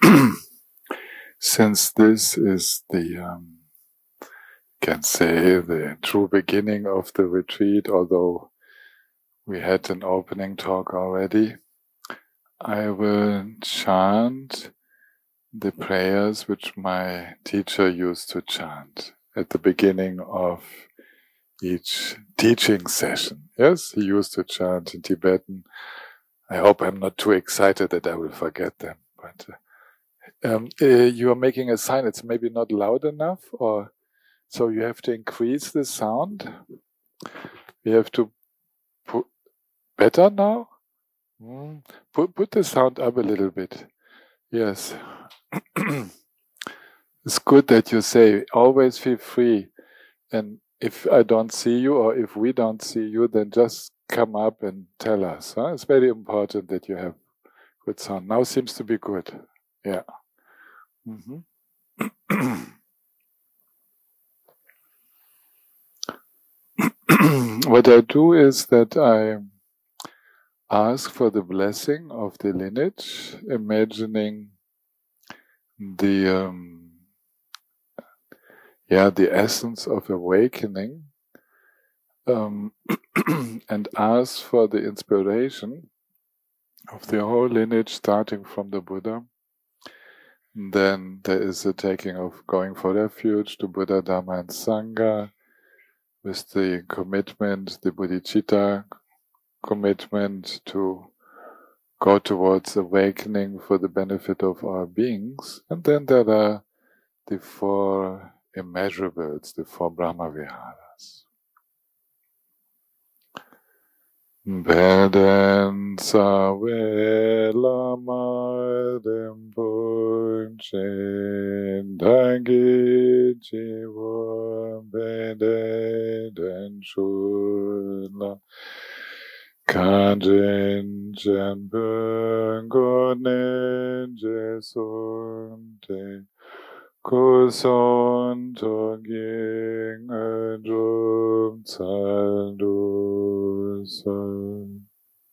Since this is the, can say, the true beginning of the retreat, although we had an opening talk already, I will chant the prayers which my teacher used to chant at the beginning of each teaching session. Yes, he used to chant in Tibetan. I hope I'm not too excited that I will forget them, but you are making a sign. It's maybe not loud enough, or so you have to increase the sound. We have to put better now. Put the sound up a little bit. Yes, it's good that you say. Always feel free, and if I don't see you or if we don't see you, then just come up and tell us. Huh? It's very important that you have good sound. Now seems to be good. Yeah. What I do is that I ask for the blessing of the lineage, imagining the essence of awakening, and ask for the inspiration of the whole lineage, starting from the Buddha. And then there is the taking of going for refuge to Buddha, Dhamma, and Sangha, with the commitment, the bodhicitta commitment to go towards awakening for the benefit of our beings. And then there are the four immeasurables, the four Brahma Viharas. Beden sawe lama rinpoche dangi jiva beden shula kanjen jen gonen jesunte Kuson toging adrum tsaldusan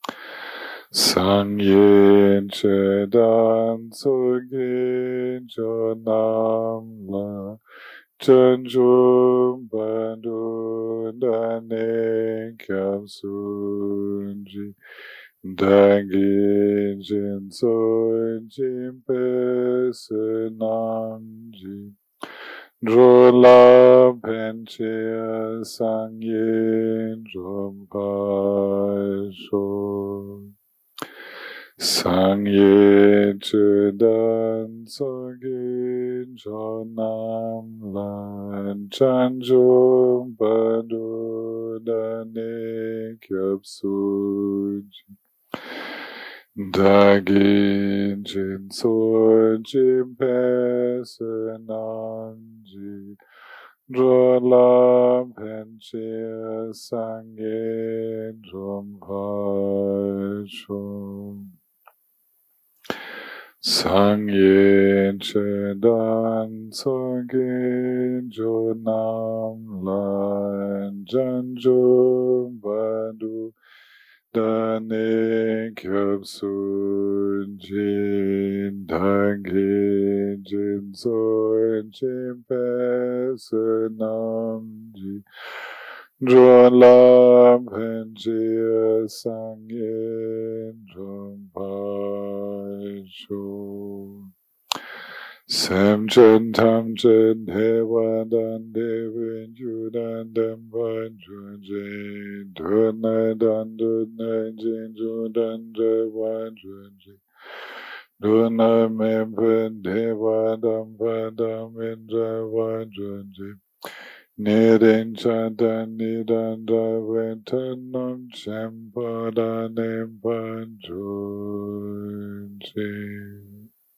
Sang yin chedan tsugin jonam la Chanjum bandun dane kyam sunji Dangi jin soin jimpe senamji Drola penchea sang yin rompasho Sang yin chedan sogin jonam lan Chanjum bandun dane kyam sunji Dagin jin soin jimpe senamji Drolam penchea sangin rompasho Sangyin chedan sogin jonam lan Janjum bandu Dane kyab sunjin Dangin jin soin jimpe senamji Drolam penchea sangyin rompasho Sem chen tam chen hewan dan devin judan demban junjin dunai dan dunai jin judan dewan junjin dunai mempen dewan dam padam indrawan junjin Nirin chandan nidan daven tanam champadan empan junjin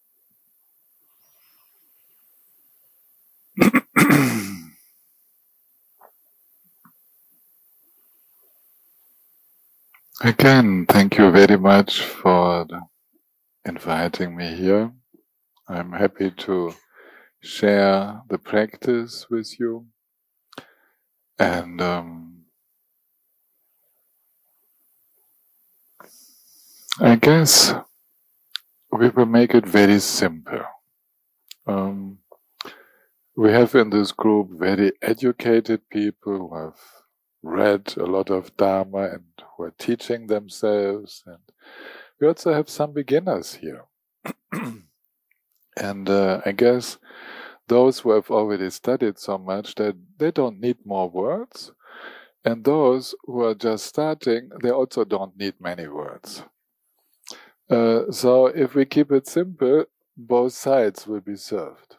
Again, thank you very much for inviting me here. I'm happy to share the practice with you. And I guess we will make it very simple. We have in this group very educated people who have read a lot of Dharma and who are teaching themselves. And we also have some beginners here. And I guess those who have already studied so much that they don't need more words. And those who are just starting, they also don't need many words. So if we keep it simple, both sides will be served.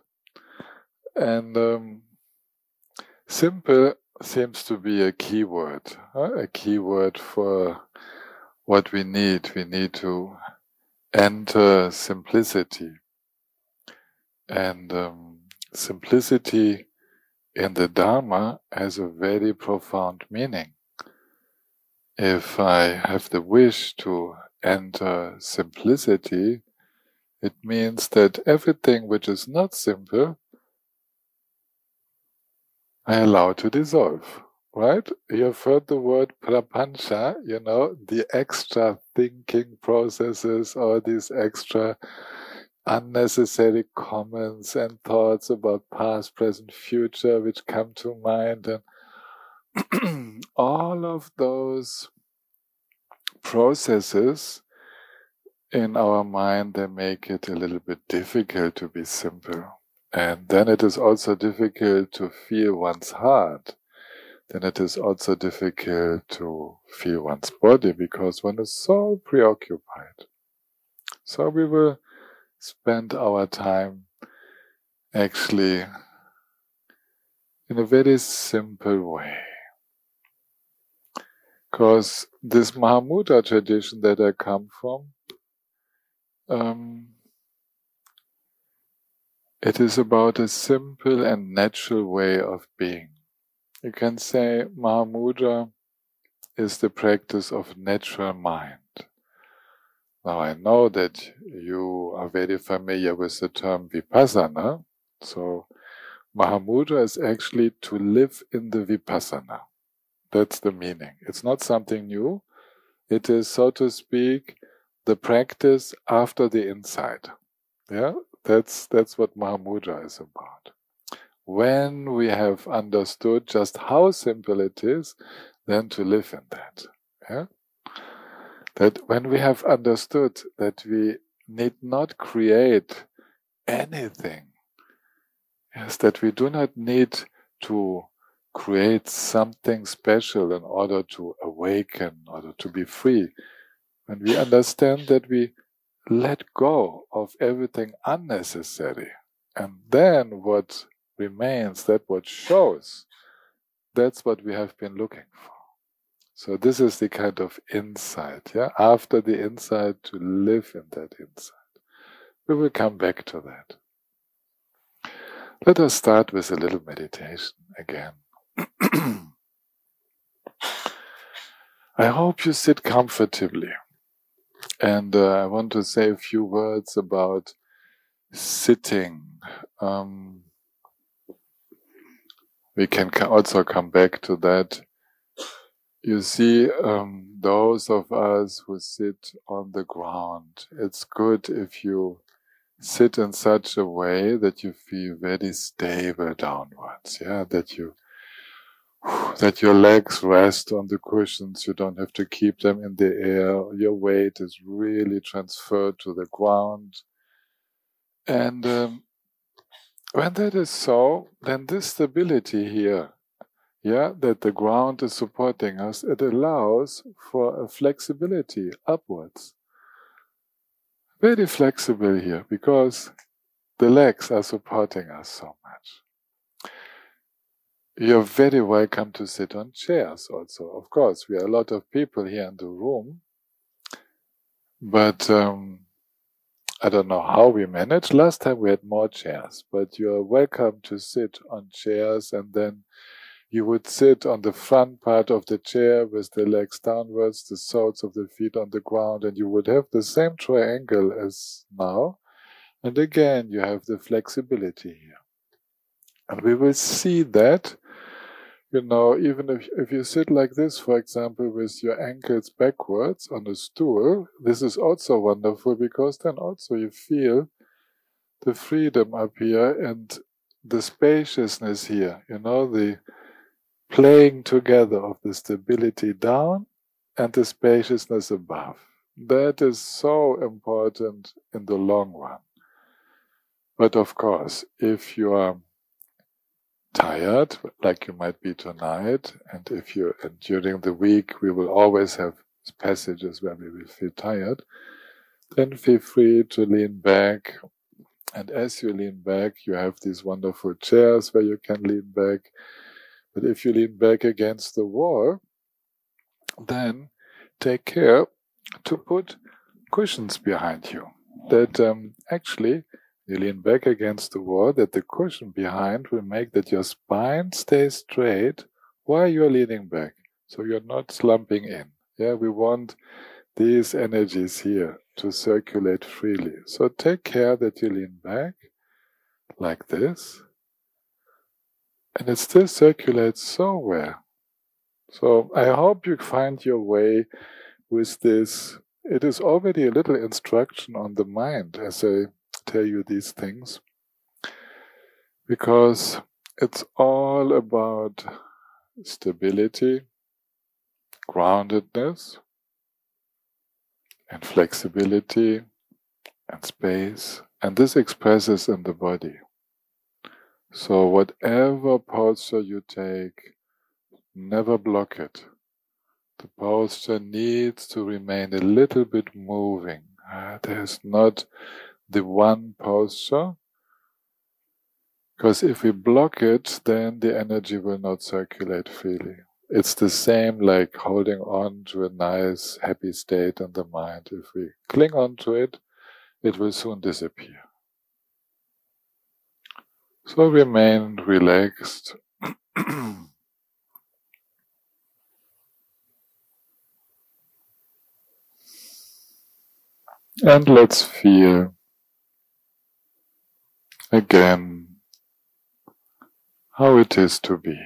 And simple seems to be a key word for what we need. We need to enter simplicity. And simplicity in the Dharma has a very profound meaning. If I have the wish to enter simplicity, it means that everything which is not simple, I allow to dissolve, right? You've heard the word prapancha, the extra thinking processes, or these extra unnecessary comments and thoughts about past, present, future, which come to mind. And all of those processes in our mind, they make it a little bit difficult to be simple. And then it is also difficult to feel one's heart. Then it is also difficult to feel one's body because one is so preoccupied. So we will spend our time actually in a very simple way. Because this Mahamudra tradition that I come from, it is about a simple and natural way of being. You can say Mahamudra is the practice of natural mind. Now I know that you are very familiar with the term Vipassana. So Mahamudra is actually to live in the Vipassana. That's the meaning. It's not something new. It is, so to speak, the practice after the insight. Yeah, that's what Mahamudra is about. When we have understood just how simple it is, then to live in that. Yeah? That when we have understood that we need not create anything, yes, that we do not need to create something special in order to awaken, in order to be free. When we understand that we let go of everything unnecessary, and then what remains, that what shows, that's what we have been looking for. So this is the kind of insight, yeah? After the insight, to live in that insight. We will come back to that. Let us start with a little meditation again. I hope you sit comfortably. And I want to say a few words about sitting. We can also come back to that. You see, those of us who sit on the ground, it's good if you sit in such a way that you feel very stable downwards, yeah, that your legs rest on the cushions, you don't have to keep them in the air, your weight is really transferred to the ground. And when that is so, then this stability here, yeah, that the ground is supporting us, it allows for a flexibility upwards. Very flexible here, because the legs are supporting us so much. You're very welcome to sit on chairs also. Of course, we are a lot of people here in the room, but I don't know how we managed. Last time we had more chairs, but you're welcome to sit on chairs, and then you would sit on the front part of the chair with the legs downwards, the soles of the feet on the ground, and you would have the same triangle as now. And again, you have the flexibility here. And we will see that Even if you sit like this, for example, with your ankles backwards on a stool, this is also wonderful because then also you feel the freedom up here and the spaciousness here, the playing together of the stability down and the spaciousness above. That is so important in the long run. But of course, if you are tired, like you might be tonight, and during the week we will always have passages where we will feel tired, then feel free to lean back. And as you lean back, you have these wonderful chairs where you can lean back. But if you lean back against the wall, then take care to put cushions behind you. That actually you lean back against the wall, that the cushion behind will make that your spine stays straight while you're leaning back. So you're not slumping in. Yeah, we want these energies here to circulate freely. So take care that you lean back like this. And it still circulates so well. So I hope you find your way with this. It is already a little instruction on the mind as I tell you these things, because it's all about stability, groundedness, and flexibility, and space, and this expresses in the body. So whatever posture you take, never block it. The posture needs to remain a little bit moving. There's not the one posture, because if we block it, then the energy will not circulate freely. It's the same like holding on to a nice, happy state in the mind. If we cling on to it, it will soon disappear. So remain relaxed. And let's feel again how it is to be.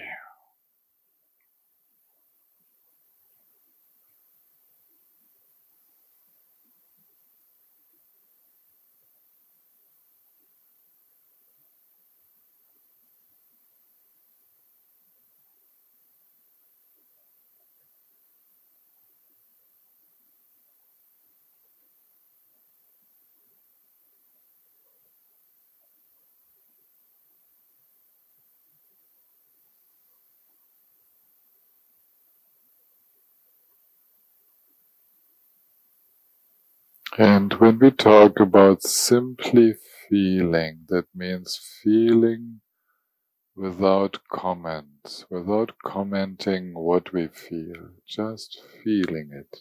And when we talk about simply feeling, that means feeling without comments, without commenting what we feel, just feeling it.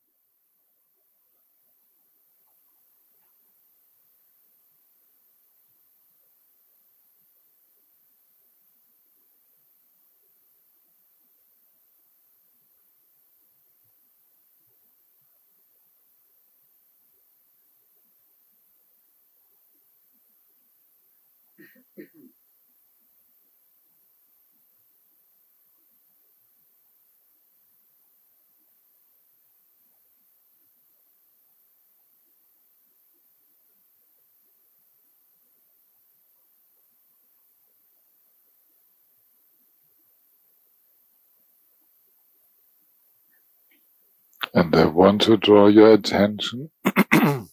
And I want to draw your attention to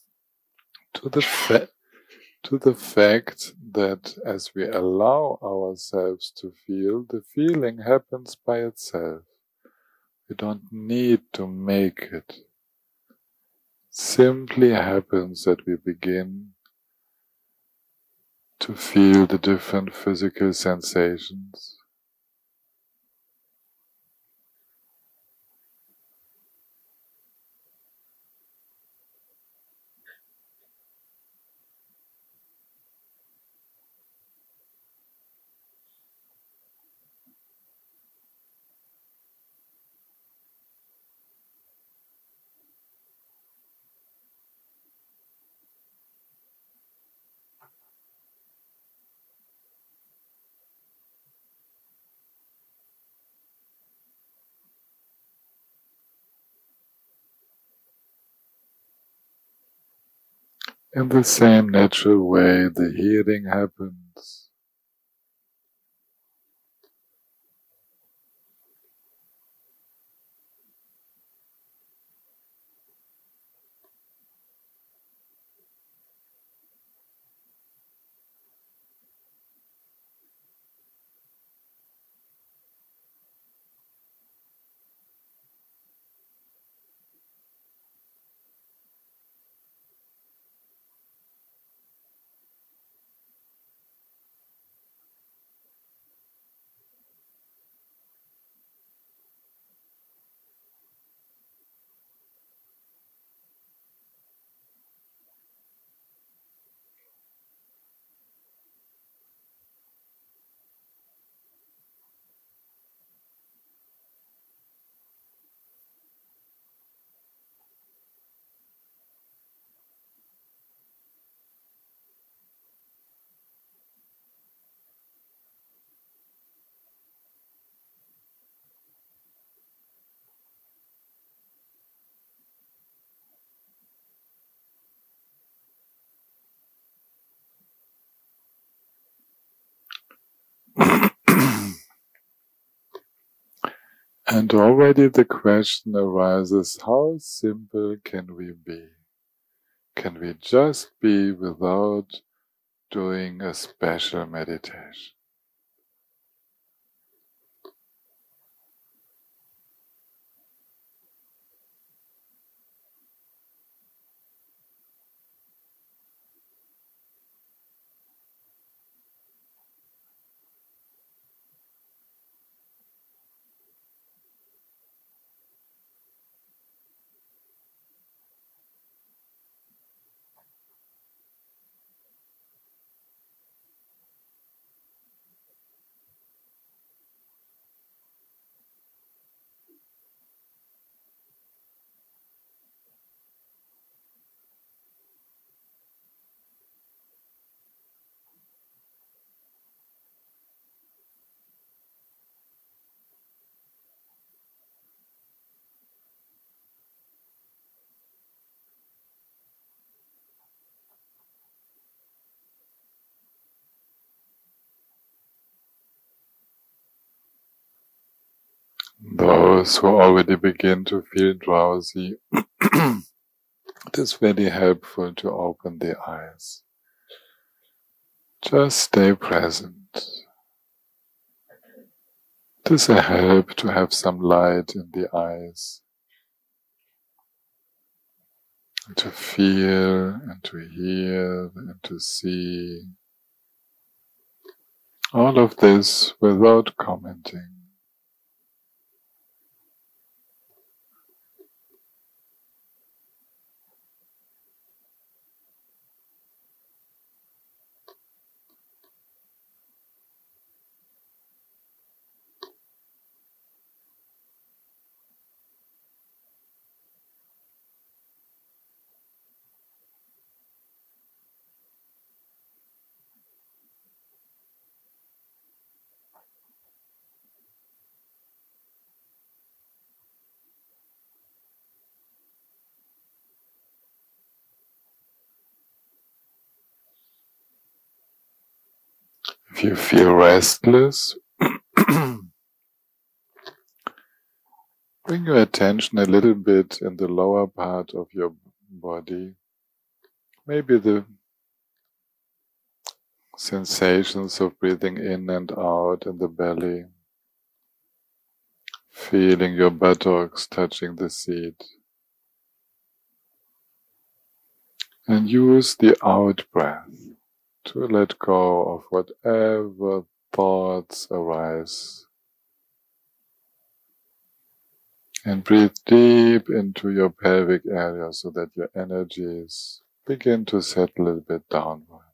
the fact that as we allow ourselves to feel, the feeling happens by itself. We don't need to make it. Simply happens that we begin to feel the different physical sensations. In the same natural way, the healing happens. And already the question arises, how simple can we be? Can we just be without doing a special meditation? Those who already begin to feel drowsy, it is very helpful to open the eyes. Just stay present. It is a help to have some light in the eyes, to feel and to hear and to see. All of this without commenting. If you feel restless, bring your attention a little bit in the lower part of your body. Maybe the sensations of breathing in and out in the belly. Feeling your buttocks touching the seat. And use the out breath to let go of whatever thoughts arise. And breathe deep into your pelvic area so that your energies begin to settle a little bit downwards.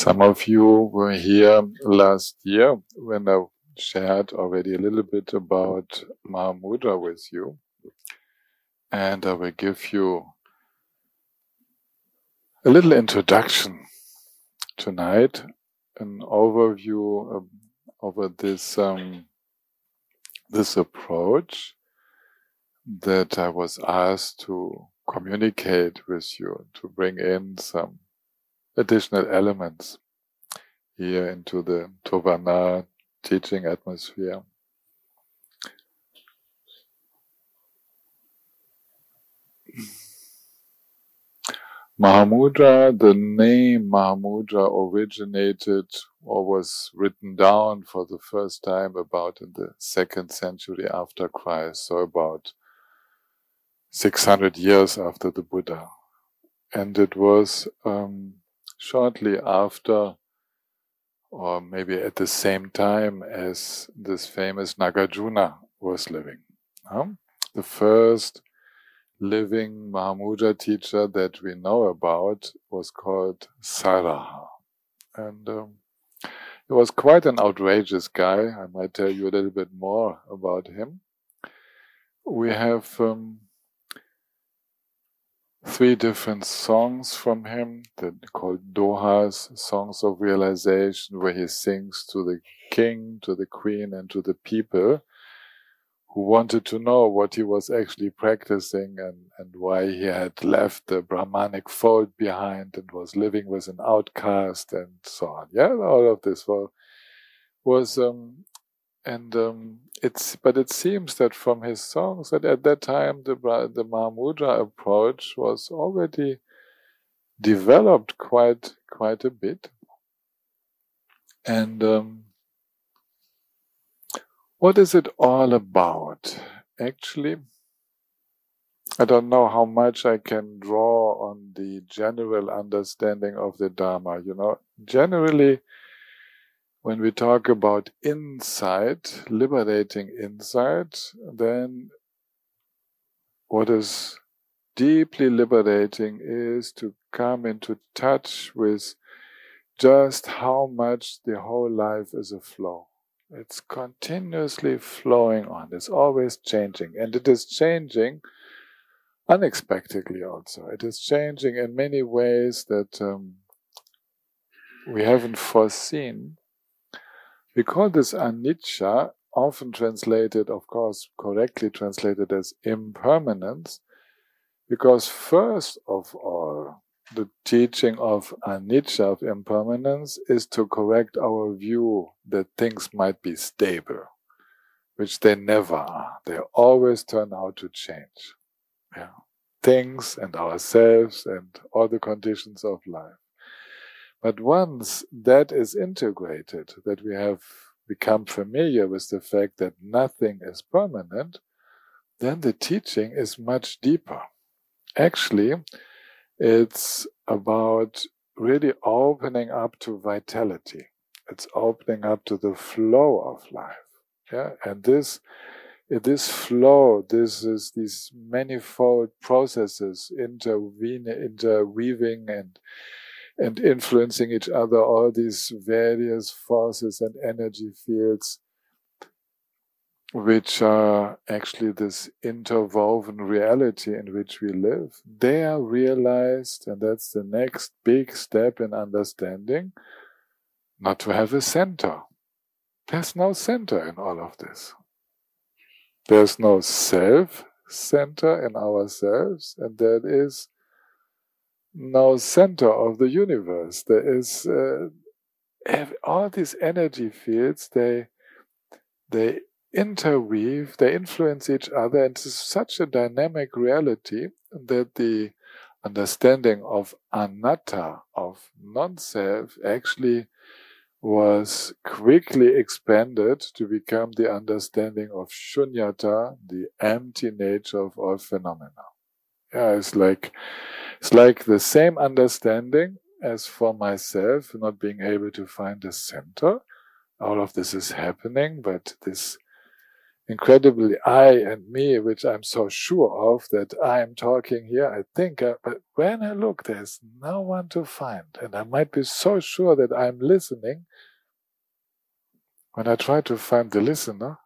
Some of you were here last year when I shared already a little bit about Mahamudra with you. And I will give you a little introduction tonight, an overview over this approach that I was asked to communicate with you, to bring in some additional elements here into the Tovana teaching atmosphere. Mahamudra, the name Mahamudra originated or was written down for the first time about in the 2nd century after Christ, so about 600 years after the Buddha. And it was shortly after, or maybe at the same time as this famous Nagarjuna was living. The first living Mahamudra teacher that we know about was called Saraha. And he was quite an outrageous guy. I might tell you a little bit more about him. We have 3 different songs from him that are called Dohas, songs of realization, where he sings to the king, to the queen, and to the people who wanted to know what he was actually practicing and why he had left the Brahmanic fold behind and was living with an outcast and so on. Yeah, all of this was but it seems that from his songs that at that time the Mahamudra approach was already developed quite a bit. And what is it all about? Actually, I don't know how much I can draw on the general understanding of the Dharma. Generally, when we talk about insight, liberating insight, then what is deeply liberating is to come into touch with just how much the whole life is a flow. It's continuously flowing on. It's always changing. And it is changing unexpectedly also. It is changing in many ways that we haven't foreseen. We call this anicca, often translated, of course, correctly translated as impermanence, because first of all, the teaching of anicca, of impermanence, is to correct our view that things might be stable, which they never are. They always turn out to change. Yeah. Things and ourselves and all the conditions of life. But once that is integrated, that we have become familiar with the fact that nothing is permanent, then the teaching is much deeper. Actually, it's about really opening up to vitality. It's opening up to the flow of life. Yeah, and this flow, these manifold processes interweaving and influencing each other, all these various forces and energy fields, which are actually this interwoven reality in which we live, they are realized, and that's the next big step in understanding, not to have a center. There's no center in all of this. There's no self-center in ourselves, and there is no center of the universe. There is all these energy fields, they interweave, they influence each other, and it's such a dynamic reality that the understanding of anatta, of non-self, actually was quickly expanded to become the understanding of shunyata, the empty nature of all phenomena. Yeah, it's like the same understanding as for myself, not being able to find a center. All of this is happening, but this incredibly I and me, which I'm so sure of that I am talking here, I think, but when I look, there's no one to find. And I might be so sure that I'm listening. When I try to find the listener,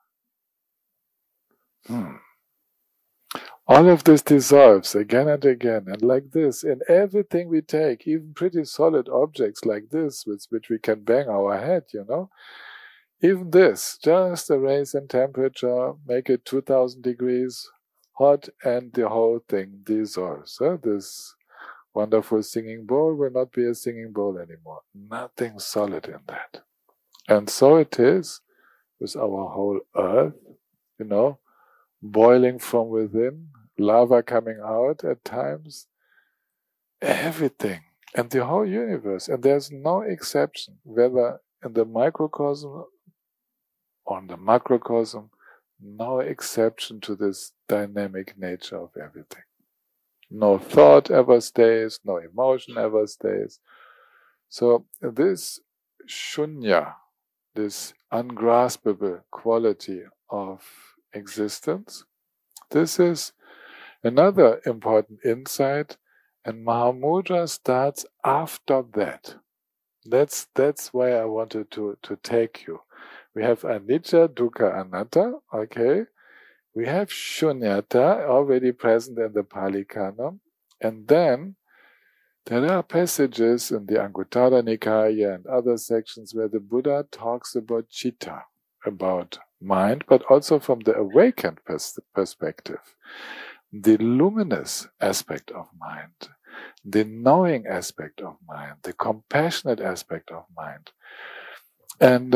all of this dissolves again and again. And like this, in everything we take, even pretty solid objects like this, with which we can bang our head, even this, just a raise in temperature, make it 2000 degrees hot, and the whole thing dissolves. This wonderful singing bowl will not be a singing bowl anymore. Nothing solid in that. And so it is with our whole earth, boiling from within, lava coming out at times, everything, and the whole universe. And there's no exception, whether in the microcosm or in the macrocosm, no exception to this dynamic nature of everything. No thought ever stays, no emotion ever stays. So this shunya, this ungraspable quality of existence, this is another important insight, and Mahamudra starts after that. That's why I wanted to take you. We have anicca, dukkha, anatta, okay? We have shunyata already present in the Pali Canon, and then there are passages in the Anguttara Nikaya and other sections where the Buddha talks about citta, about mind, but also from the awakened perspective. The luminous aspect of mind, the knowing aspect of mind, the compassionate aspect of mind. And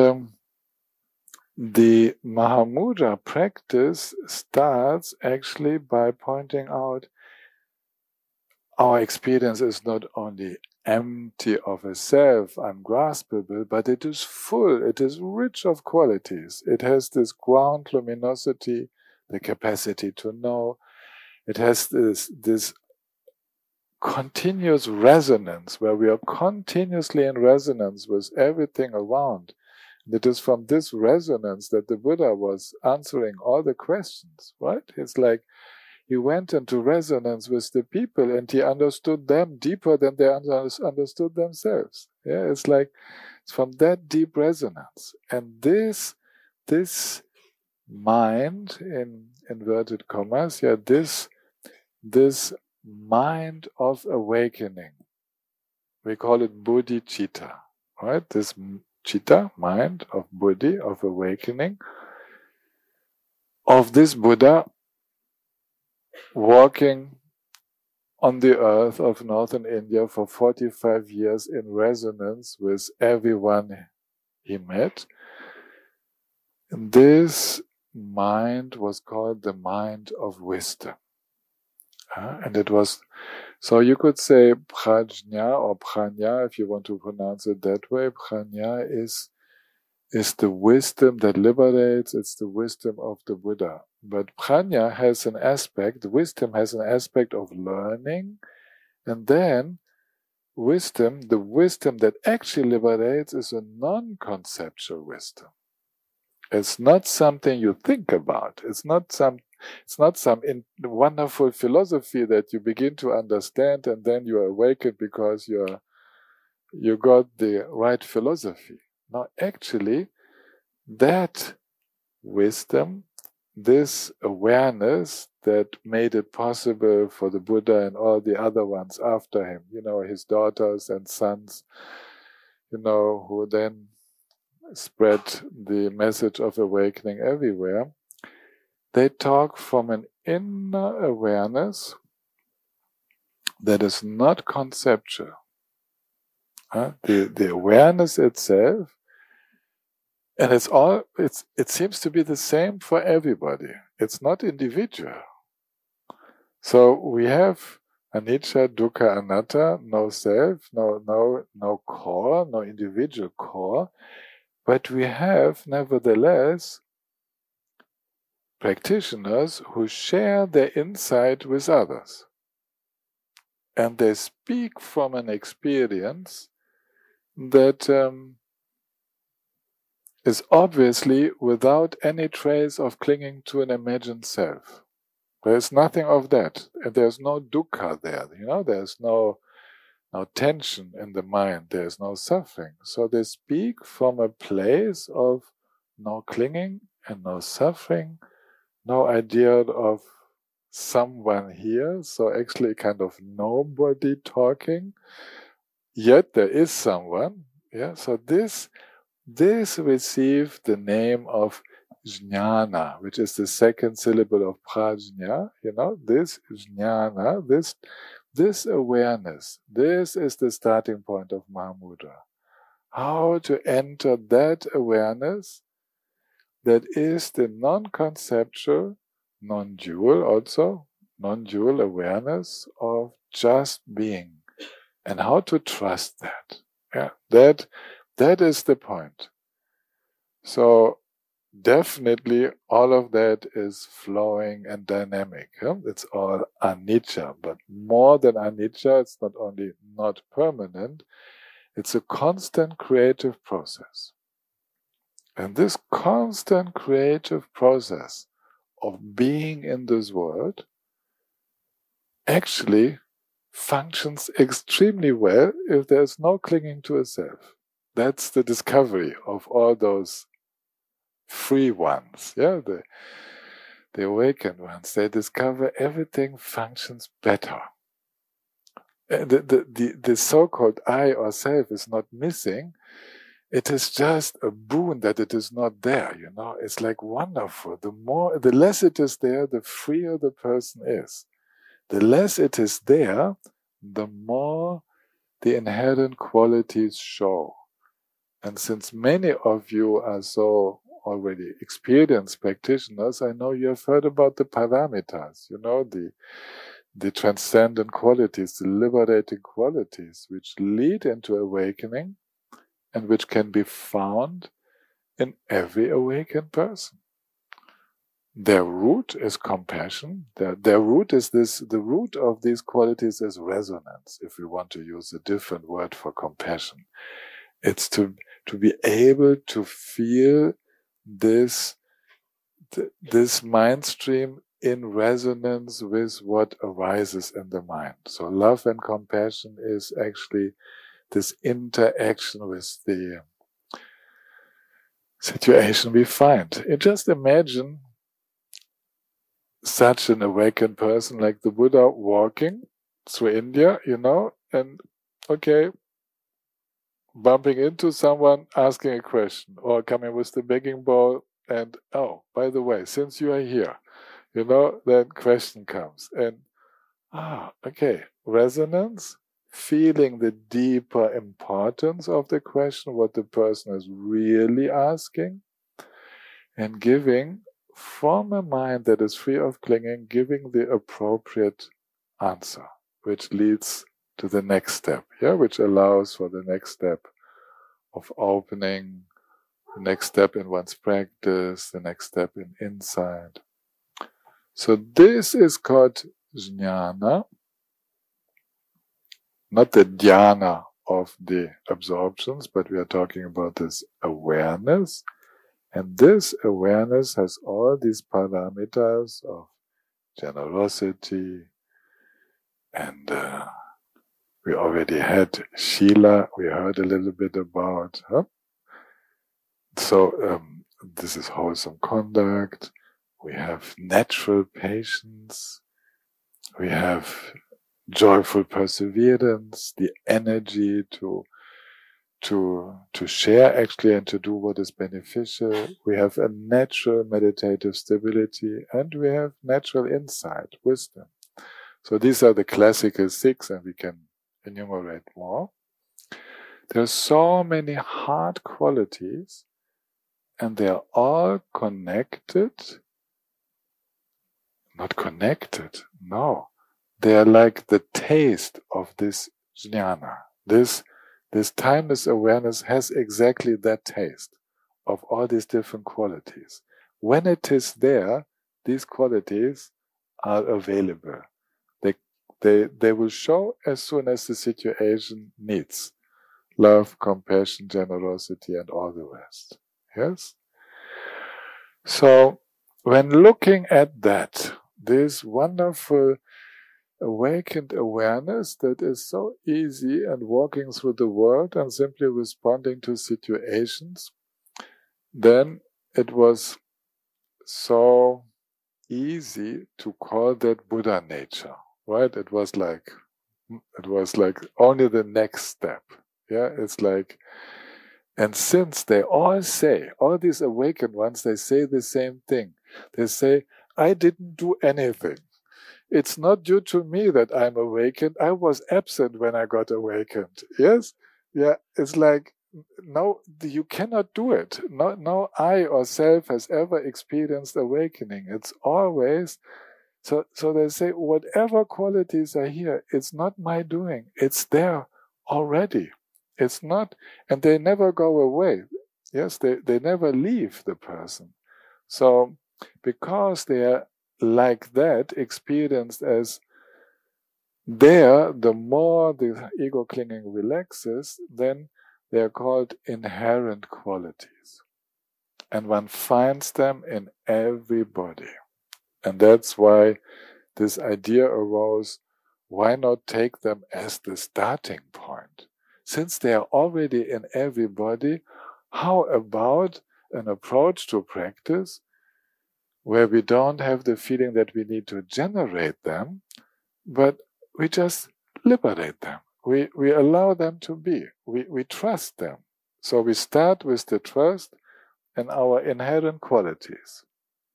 the Mahamudra practice starts actually by pointing out our experience is not only empty of a self, ungraspable, but it is full, it is rich of qualities. It has this ground luminosity, the capacity to know. It has this continuous resonance where we are continuously in resonance with everything around. And it is from this resonance that the Buddha was answering all the questions, right? It's like he went into resonance with the people and he understood them deeper than they understood themselves. Yeah, it's like it's from that deep resonance. And this mind, in inverted commas, this mind of awakening, we call it bodhicitta, right? This citta, mind of buddhi, of awakening, of this Buddha walking on the earth of northern India for 45 years in resonance with everyone he met. And this mind was called the mind of wisdom. And it was, so you could say prajna or prajna, if you want to pronounce it that way. Prajna is the wisdom that liberates, it's the wisdom of the Buddha. But prajna has an aspect, wisdom has an aspect of learning, and then wisdom, the wisdom that actually liberates, is a non-conceptual wisdom. It's not something you think about. It's not some wonderful philosophy that you begin to understand and then you are awakened because you got the right philosophy. No, actually, that wisdom, this awareness that made it possible for the Buddha and all the other ones after him, his daughters and sons, who then spread the message of awakening everywhere, they talk from an inner awareness that is not conceptual. The awareness itself, and it seems to be the same for everybody. It's not individual. So we have anicca, dukkha, anatta, no self, no core, no individual core, but we have nevertheless practitioners who share their insight with others. And they speak from an experience that is obviously without any trace of clinging to an imagined self. There's nothing of that. And there's no dukkha there. There's no tension in the mind. There's no suffering. So they speak from a place of no clinging and no suffering, no idea of someone here. So actually kind of nobody talking. Yet there is someone. Yeah. So this received the name of jnana, which is the second syllable of prajna. This jnana, this awareness, this is the starting point of Mahamudra. How to enter that awareness that is the non-conceptual, non-dual also, non-dual awareness of just being, and how to trust that. Yeah, that is the point. So definitely all of that is flowing and dynamic. It's all anicca, but more than anicca, it's not only not permanent, it's a constant creative process. And this constant creative process of being in this world actually functions extremely well if there's no clinging to a self. That's the discovery of all those free ones, the awakened ones. They discover everything functions better. The so-called I or self is not missing. It is just a boon that it is not there, It's like wonderful. The less it is there, the freer the person is. The less it is there, the more the inherent qualities show. And since many of you are so already experienced practitioners, I know you have heard about the paramitas, the transcendent qualities, the liberating qualities, which lead into awakening and which can be found in every awakened person. Their root is compassion. Their root is this. The root of these qualities is resonance, if we want to use a different word for compassion. It's to be able to feel this mind stream in resonance with what arises in the mind. So love and compassion is actually this interaction with the situation we find. And just imagine such an awakened person like the Buddha walking through India, and bumping into someone asking a question, or coming with the begging bowl, and by the way, since you are here, then question comes, and resonance, feeling the deeper importance of the question, what the person is really asking, and giving from a mind that is free of clinging, giving the appropriate answer, which leads to the next step, which allows for the next step of opening, the next step in one's practice, the next step in insight. So this is called jnana, not the dhyana of the absorptions, but we are talking about this awareness. And this awareness has all these paramitas of generosity, and we already had Shila, we heard a little bit about. So this is wholesome conduct. We have natural patience. We have joyful perseverance, the energy to share actually and to do what is beneficial. We have a natural meditative stability, and we have natural insight, wisdom. So these are the classical 6, and we can enumerate more. There are so many hard qualities, and they are all connected. Not connected, no. They are like the taste of this jnana. This timeless awareness has exactly that taste of all these different qualities. When it is there, these qualities are available. They will show as soon as the situation needs. Love, compassion, generosity, and all the rest. Yes? So, when looking at that, this wonderful awakened awareness that is so easy and walking through the world and simply responding to situations, then it was so easy to call that Buddha nature, right? It was like only the next step. Yeah, it's like, and since they all these awakened ones, they say the same thing. They say, I didn't do anything. It's not due to me that I'm awakened. I was absent when I got awakened. Yes? Yeah, it's like, no, you cannot do it. No I or self has ever experienced awakening. It's always, so they say, whatever qualities are here, it's not my doing. It's there already. It's not, and they never go away. Yes, they never leave the person. So, because they are like that, experienced as there, the more the ego clinging relaxes, then they are called inherent qualities. And one finds them in everybody. And that's why this idea arose, why not take them as the starting point? Since they are already in everybody, how about an approach to practice where we don't have the feeling that we need to generate them, but we just liberate them. We allow them to be. We trust them. So we start with the trust in our inherent qualities.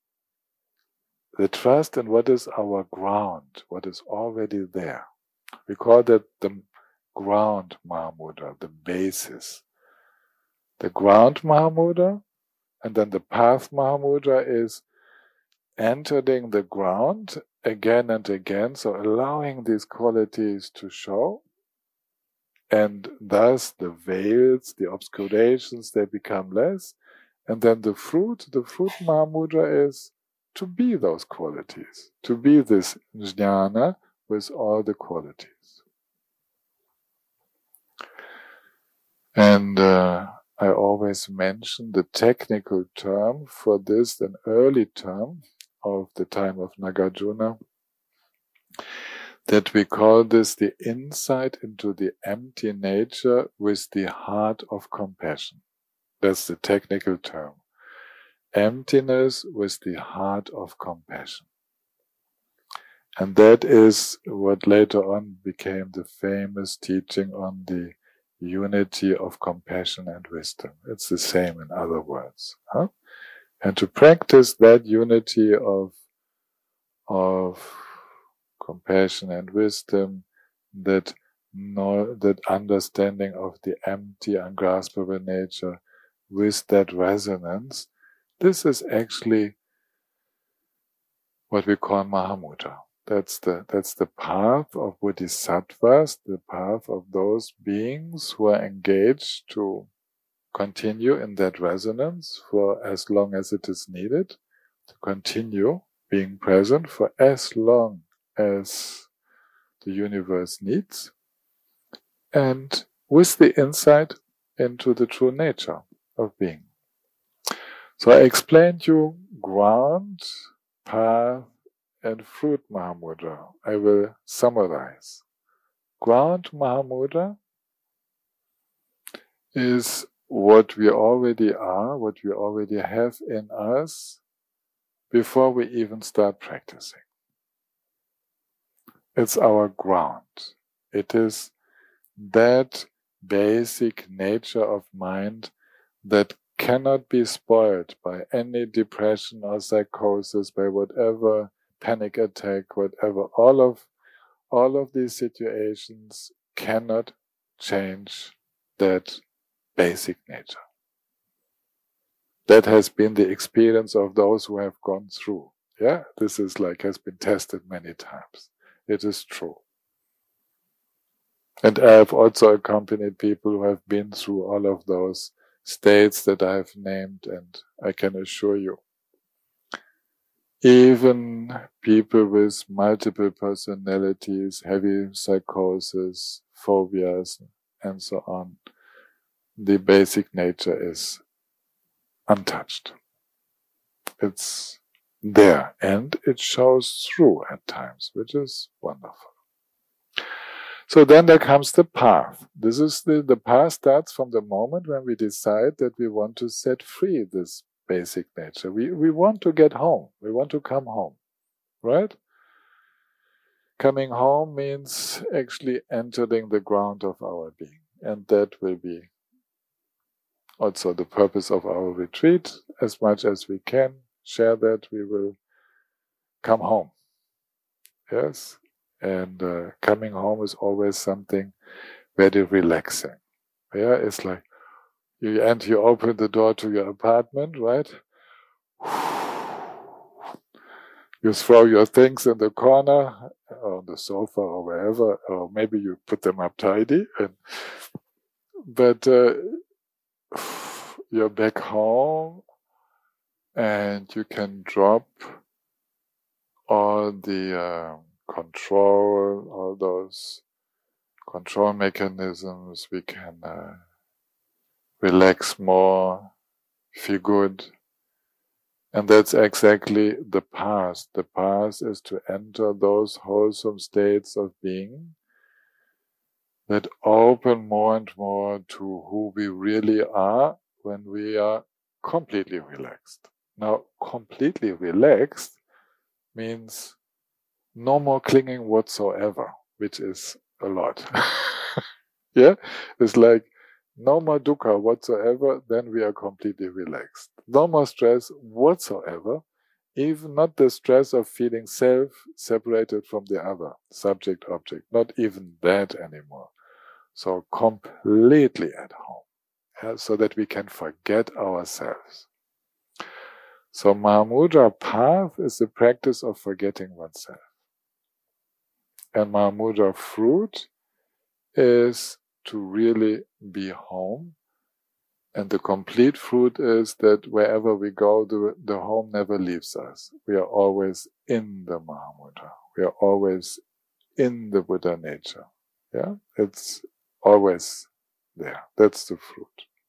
The trust in what is our ground, what is already there. We call that the ground Mahamudra, the basis. The ground Mahamudra, and then the path Mahamudra is entering the ground again and again, so allowing these qualities to show, and thus the veils, the obscurations, they become less, and then the fruit Mahamudra is to be those qualities, to be this jnana with all the qualities. And I always mention the technical term for this, an early term of the time of Nagarjuna, that we call this the insight into the empty nature with the heart of compassion. That's the technical term. Emptiness with the heart of compassion. And that is what later on became the famous teaching on the unity of compassion and wisdom. It's the same in other words. Huh? And to practice that unity of compassion and wisdom, that understanding of the empty, ungraspable nature with that resonance, this is actually what we call Mahamudra. That's the path of bodhisattvas, the path of those beings who are engaged to continue in that resonance for as long as it is needed, to continue being present for as long as the universe needs, and with the insight into the true nature of being. So I explained you ground, path, and fruit Mahamudra. I will summarize. Ground Mahamudra is what we already are, what we already have in us before we even start practicing. It's our ground. It is that basic nature of mind that cannot be spoiled by any depression or psychosis, by whatever panic attack, whatever. All of these situations cannot change that basic nature. That has been the experience of those who have gone through. Yeah, this is has been tested many times. It is true. And I have also accompanied people who have been through all of those states that I have named, and I can assure you, even people with multiple personalities, heavy psychosis, phobias, and so on, the basic nature is untouched. It's there, and it shows through at times, which is wonderful. So then there comes the path. This is the path starts from the moment when we decide that we want to set free this basic nature. We want to get home. We want to come home, right? Coming home means actually entering the ground of our being. And that will be also the purpose of our retreat. As much as we can share that, we will come home. Yes? And coming home is always something very relaxing. Yeah, it's like you open the door to your apartment, right? You throw your things in the corner, on the sofa or wherever, or maybe you put them up tidy. But you're back home, and you can drop all the control, all those control mechanisms. We can relax more, feel good. And that's exactly the path. The path is to enter those wholesome states of being that open more and more to who we really are when we are completely relaxed. Now, completely relaxed means no more clinging whatsoever, which is a lot. Yeah? It's like no more dukkha whatsoever, then we are completely relaxed. No more stress whatsoever, even not the stress of feeling self separated from the other, subject, object, not even that anymore. So completely at home, so that we can forget ourselves. So Mahamudra path is the practice of forgetting oneself. And Mahamudra fruit is to really be home. And the complete fruit is that wherever we go, the home never leaves us. We are always in the Mahamudra. We are always in the Buddha nature. Yeah, it's always there. That's the fruit.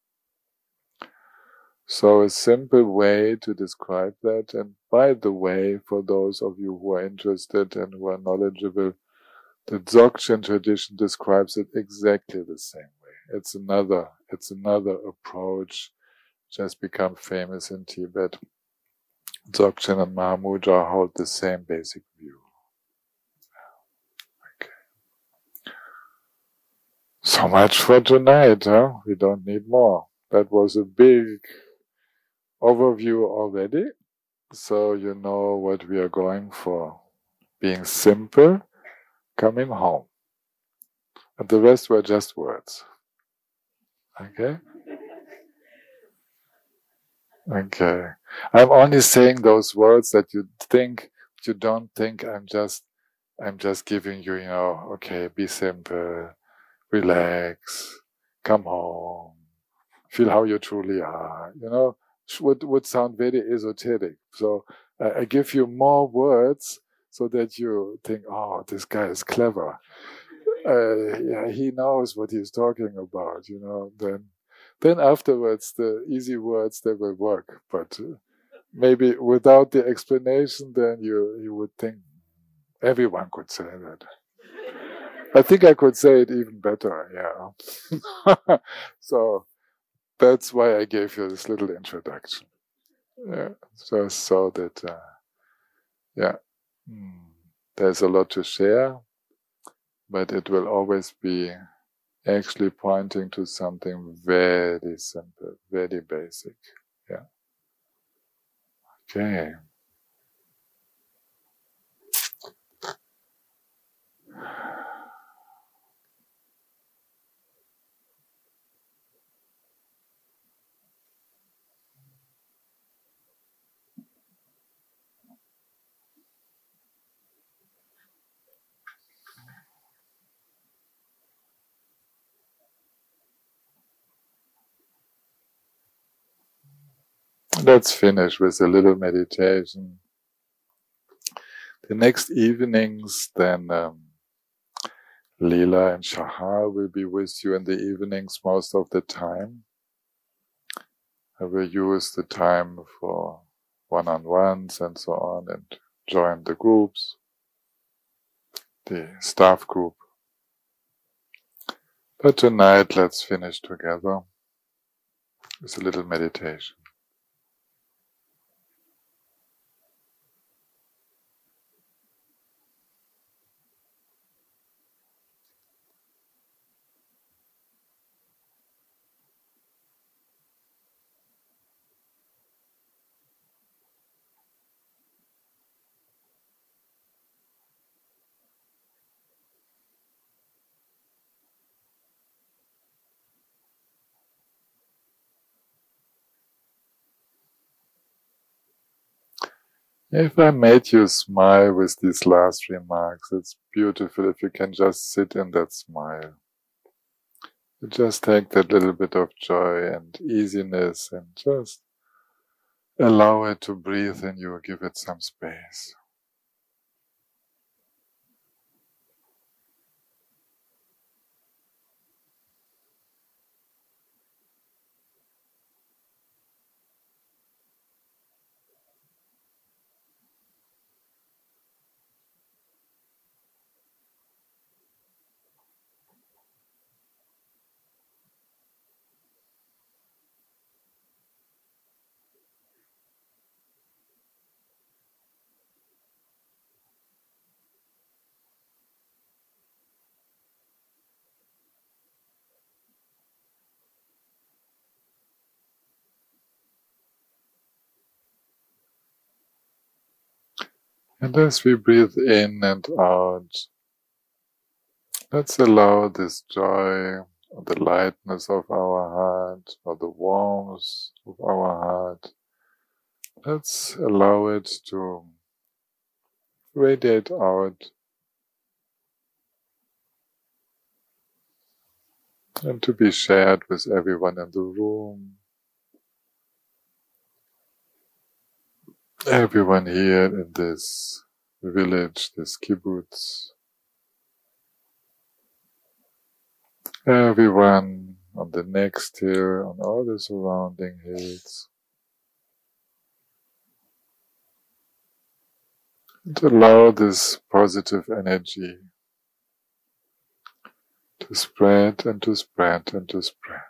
So a simple way to describe that, and by the way, for those of you who are interested and who are knowledgeable, the Dzogchen tradition describes it exactly the same way. It's another approach, which has become famous in Tibet. Dzogchen and Mahamudra hold the same basic view. Okay. So much for tonight, huh? We don't need more. That was a big overview already. So you know what we are going for. Being simple, coming home. And the rest were just words. Okay? Okay. I'm only saying those words that you don't think I'm just giving you, okay, be simple, relax, come home, feel how you truly are, would sound very esoteric. So I give you more words so that you think, oh, this guy is clever. Yeah, he knows what he's talking about, Then afterwards, the easy words, they will work. But maybe without the explanation, then you would think everyone could say that. I think I could say it even better, yeah. So that's why I gave you this little introduction. Yeah, just so that, there's a lot to share, but it will always be actually pointing to something very simple, very basic. Yeah. Okay. Let's finish with a little meditation. The next evenings, then Leela and Shahar will be with you in the evenings most of the time. I will use the time for one-on-ones and so on, and join the groups, the staff group. But tonight, let's finish together with a little meditation. If I made you smile with these last remarks, it's beautiful if you can just sit in that smile. You just take that little bit of joy and easiness and just allow it to breathe in you, give it some space. And as we breathe in and out, let's allow this joy, or the lightness of our heart, or the warmth of our heart, let's allow it to radiate out and to be shared with everyone in the room, everyone here in this village, this kibbutz, everyone on the next hill, on all the surrounding hills. And allow this positive energy to spread and to spread and to spread.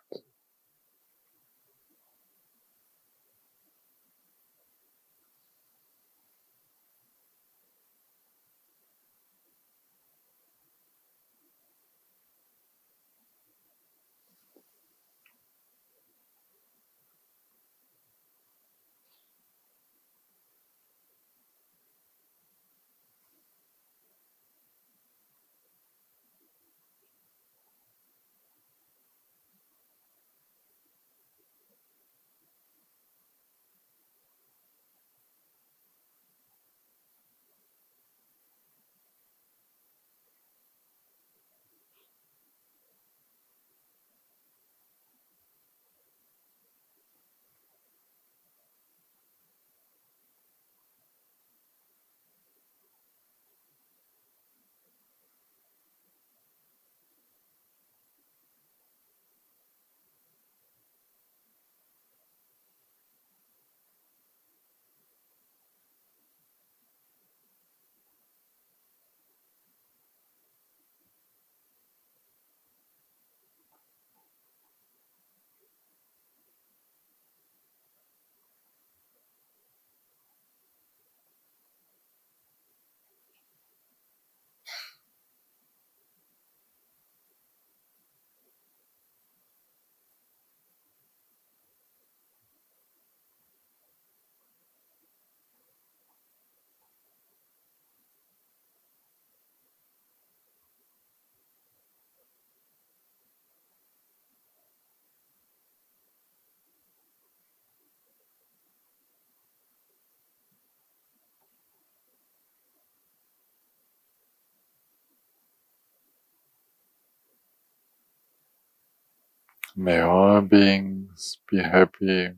May all beings be happy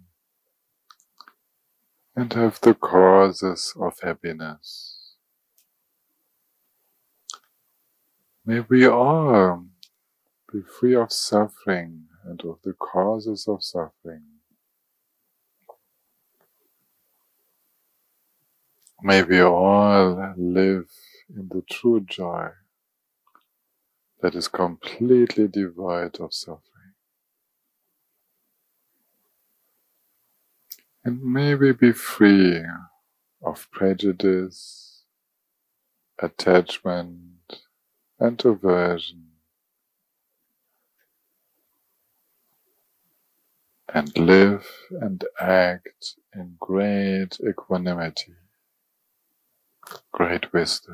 and have the causes of happiness. May we all be free of suffering and of the causes of suffering. May we all live in the true joy that is completely devoid of suffering. And may we be free of prejudice, attachment, and aversion, and live and act in great equanimity, great wisdom.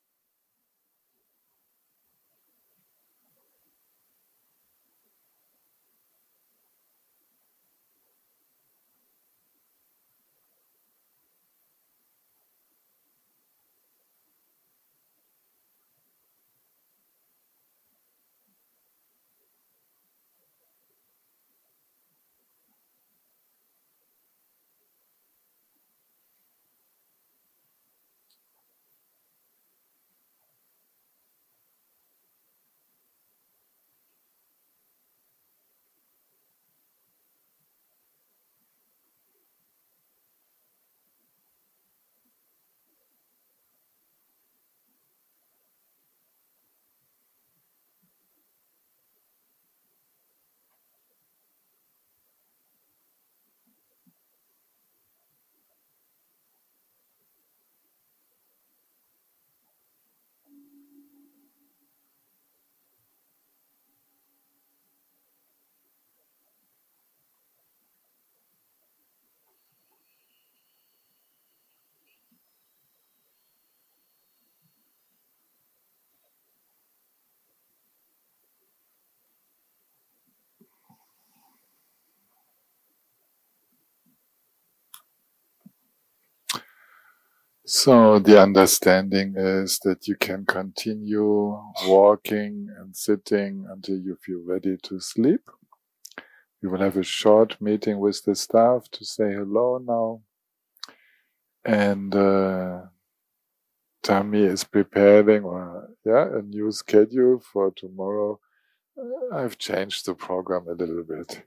So the understanding is that you can continue walking and sitting until you feel ready to sleep. We will have a short meeting with the staff to say hello now. And Tammy is preparing a new schedule for tomorrow. I've changed the program a little bit.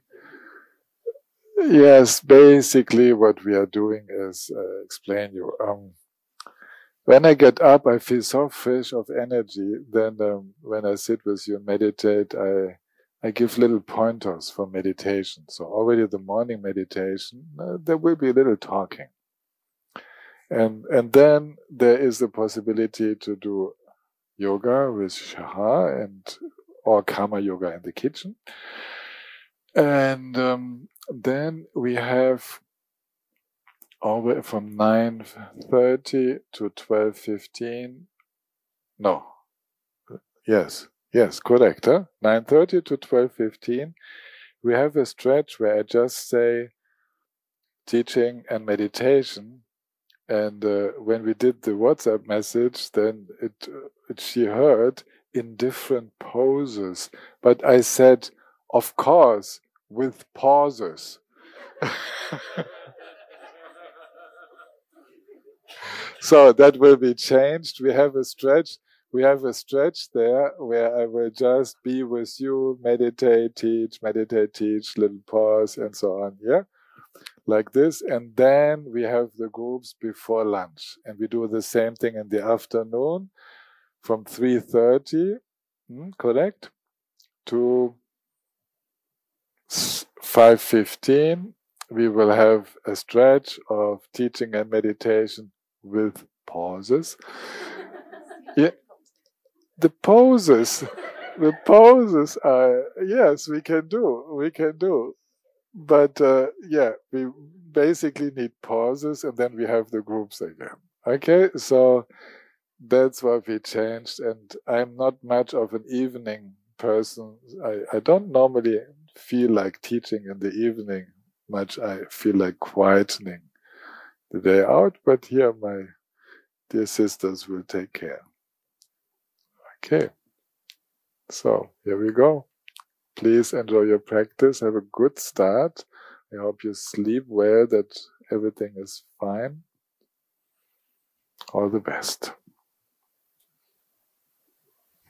Yes, basically what we are doing is explain you. When I get up, I feel so fresh of energy. Then when I sit with you and meditate, I give little pointers for meditation. So already the morning meditation, there will be a little talking. And then there is the possibility to do yoga with Shah or Karma yoga in the kitchen. And then we have over from 9:30 to 12:15. No. Yes, correct. 9:30 to 12:15. We have a stretch where I just say teaching and meditation. And when we did the WhatsApp message, then she heard in different poses. But I said, of course, with pauses. So that will be changed. We have a stretch there where I will just be with you, meditate, teach, little pause, and so on. Yeah, like this. And then we have the groups before lunch, and we do the same thing in the afternoon, from 3:30, correct, to 5:15. We will have a stretch of teaching and meditation with pauses. Yeah, the poses are, yes, we can do. But we basically need pauses, and then we have the groups again. Okay, so that's what we changed. And I'm not much of an evening person. I don't normally feel like teaching in the evening much. I feel like quietening the day out, but here my dear sisters will take care. Okay, so here we go. Please enjoy your practice. Have a good start. I hope you sleep well, that everything is fine. All the best.